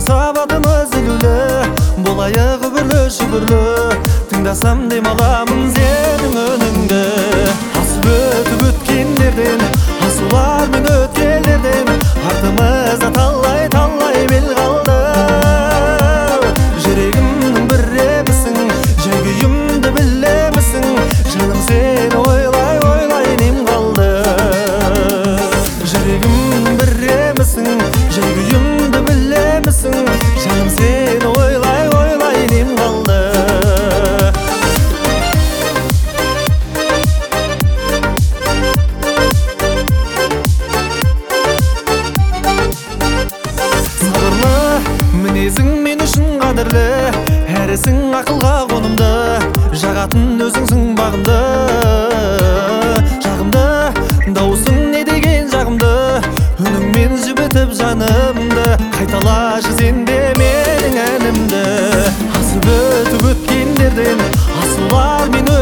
сабатымыз илүүлі, болайық үбірлі шүбірлі, тыңдасам дем аламын сенің үніңді. Асып өтіп өткендерден, асулар мен өткелерден, артымызда талай бел қалды. Жүрегімнің бір емісің, жай күйімді білемісің, жаным сені ойлай нем қалды. Жүрегімнің бір емісің, жай күйімді білемісің, жаным сені ойлай нем қалды. Сабырлы мінезің мен үшін қадірлі, әрісің ақылға қонымды, жағатын өзіңсің бағымды. Жағымды, дауысың не деген жағымды, үніңмен жібітіп жанымды, қайталашы сен де менің әнімді. Асып өтіп өткендерден, асулар мен